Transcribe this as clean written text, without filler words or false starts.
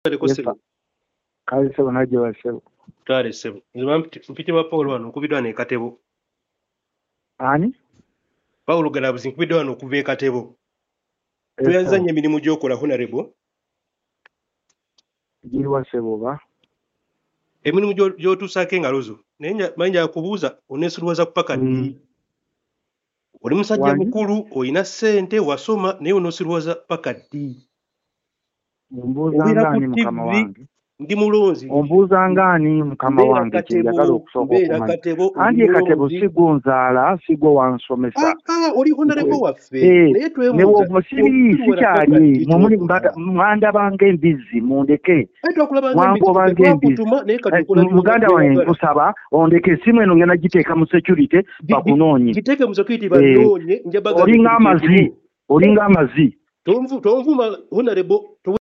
Yes, sir. Kale sebo naje wasebo. Kale sebo. Nzima mpite wa Paulo wano kubidwa ne katebo. Ani? Paulo Galabuzi kubidwa wano kuve katebo. Yes, Tuyanzanye emirimu gy'okola honorable. Giri wasebo ba. Emirimu gy'otuusaako engalo zo. Naye manja yakubuuza oneesulwaza kupaka ddi. Oli musajja mukulu olina ssente wasoma naye oneesulwaza paka ddi. Ombuuza ngani mukama wange. Ndi mulonzi. Ombuuza ngani mukama wange kyeyagala okusooka okumanya. Anti katebo sigunzaala sigwo wansomesa. Oli honorable waffe. Naye twebuuza sikyali mwanda bange embizzi mundeke. Wangoba ng'embizzi. Muganda wange nkusaba ondeke esimu eno ngenda giteeka mu security bakunoonye. Giteeke mu security banoonye. Olinga amazi. Tonvuma honorable.